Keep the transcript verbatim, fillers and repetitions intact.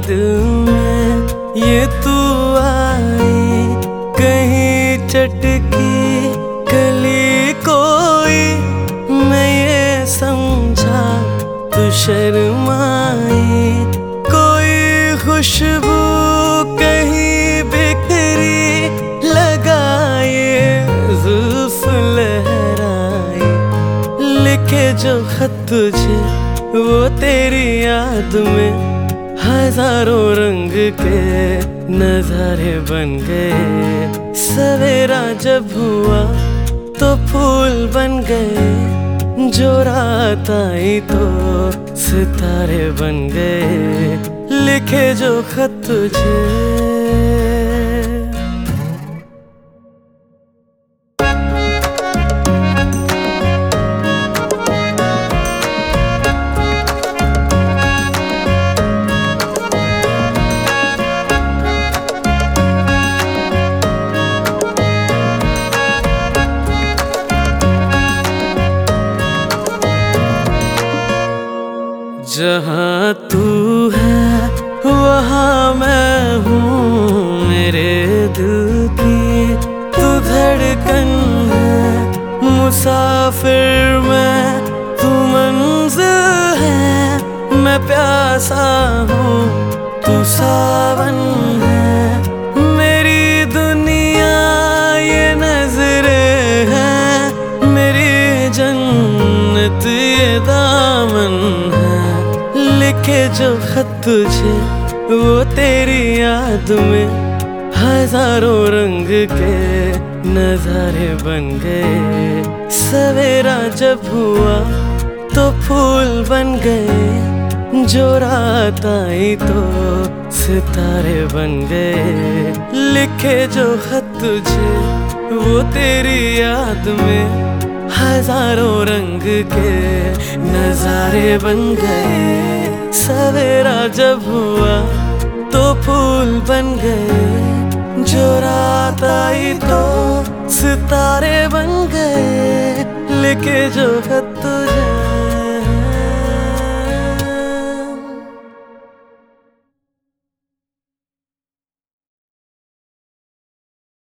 दिल में ये तू आई, कहीं चटकी कली कोई, मैं ये समझा तू शर्माई। कोई खुशबू कहीं बिखरी लगाए, जुल्फ लहराई, लिखे जो खत तुझे वो तेरी याद में हजारों रंग के नजारे बन गए। सवेरा जब हुआ तो फूल बन गए, जो रात आई तो सितारे बन गए, लिखे जो खत तुझे। जहाँ तू है वहाँ मैं हूँ, मेरे दिल की तू धड़कन है। मुसाफिर मैं तू मंजिल है, मैं प्यासा हूँ तू सावन है। मेरी दुनिया ये नजरें हैं, मेरी जन्नत ये दामन है, लिखे जो खत तुझे वो तेरी याद में हजारों रंग के नजारे बन गए। सवेरा जब हुआ तो फूल बन गए, जो रात आई तो सितारे बन गए, लिखे जो खत तुझे वो तेरी याद में हजारों रंग के नजारे बन गए। सवेरा जब हुआ तो फूल बन गए, जो रात आई तो सितारे बन गए, लिखे जो खत तुझे।